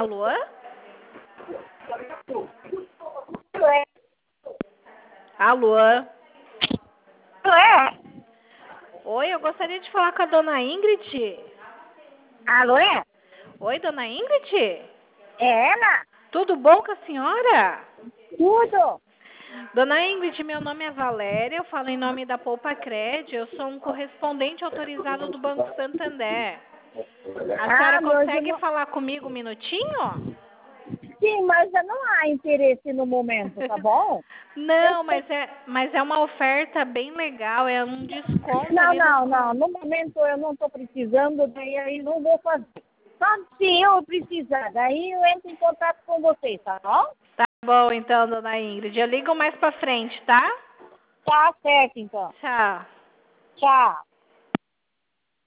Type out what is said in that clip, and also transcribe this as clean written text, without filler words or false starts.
Alô? Alô? Alô? Oi, eu gostaria de falar com a dona Ingrid. Alô? Oi, dona Ingrid? É ela? Tudo bom com a senhora? Tudo? Dona Ingrid, meu nome é Valéria, eu falo em nome da Poupa Cred, eu sou um correspondente autorizado do Banco Santander. A senhora Meu consegue irmão. falar comigo um minutinho? Sim, mas não há interesse no momento, tá bom? Não, mas é uma oferta bem legal, é um desconto Não, ali no... não, não. No momento eu não estou precisando, daí aí não vou fazer. Só se eu precisar, daí eu entro em contato com vocês, tá bom? Tá bom então, dona Ingrid, eu ligo mais pra frente, tá? Tá certo, então. Tchau. Tchau.